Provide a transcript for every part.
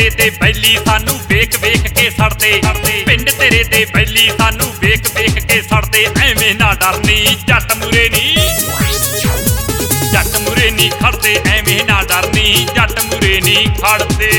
ਤੇਰੇ ਤੇ ਬੈਲੀ ਸਾਨੂੰ ਵੇਖ ਵੇਖ ਕੇ ਸੜਦੇ ਪਿੰਡ ਤੇਰੇ ਤੇ ਬੈਲੀ ਸਾਨੂੰ ਵੇਖ ਵੇਖ ਕੇ ਸੜਦੇ ਐਵੇਂ ਨਾ ਡਰਨੀ ਜੱਟ ਮੂਰੇ ਨੀ ਖੜਦੇ ਐਵੇਂ ਨਾ ਡਰਨੀ ਜੱਟ ਮੂਰੇ ਨੀ ਖੜਦੇ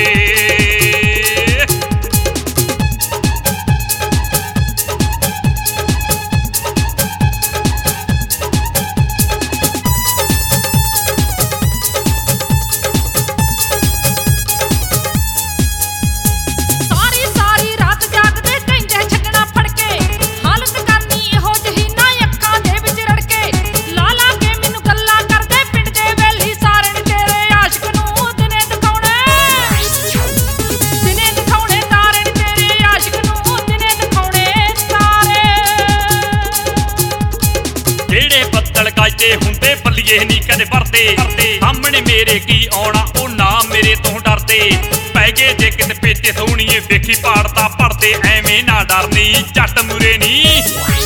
ਗਾਜਦੇ ਹੁੰਦੇ ਬੱਲੀਏ ਨੀ ਕਦੇ ਵਰਦੇ ਸਾਹਮਣੇ ਮੇਰੇ ਕੀ ਆਉਣਾ ਉਹ ਨਾ ਮੇਰੇ ਤੋਂ ਡਰਦੇ ਪੈ ਗਏ ਜੇ ਕਿਤੇ ਪੇਚੇ ਸੋਹਣੀਏ ਵੇਖੀ ਪਾੜਦਾ ਪੜਦੇ ਐਵੇਂ ਨਾ ਡਰਨੀ ਜੱਟ ਮੂਰੇ ਨੀ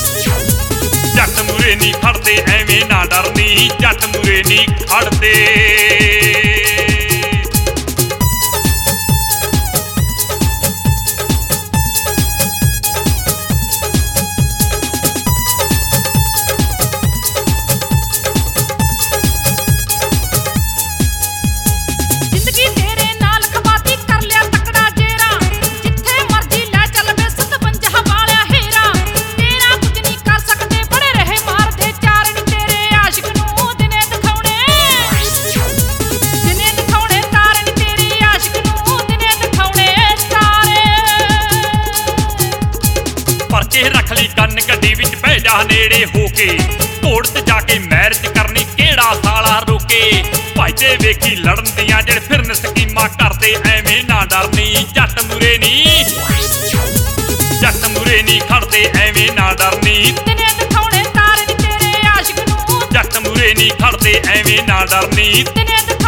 ਖੜਦੇ ਐਵੇਂ ਨਾ ਡਰਨੀ ਜੱਟ ਮੂਰੇ ਨੀ ਖੜਦੇ रख ली गन गड्डी विच बह जा नेड़े होके घोड़ ते जाके मैरिज करनी केड़ा साला रोके भाईजे वेखी लड़न दियां जेड़े फिरन स्कीमां करदे एवें ना डरनी जट मूरे नी खड़दे एवें ना डरनी दिने दिखाउणे तारे नी तेरे आशिक नूं जट मूरे नी खड़दे एवें ना डरनी दिने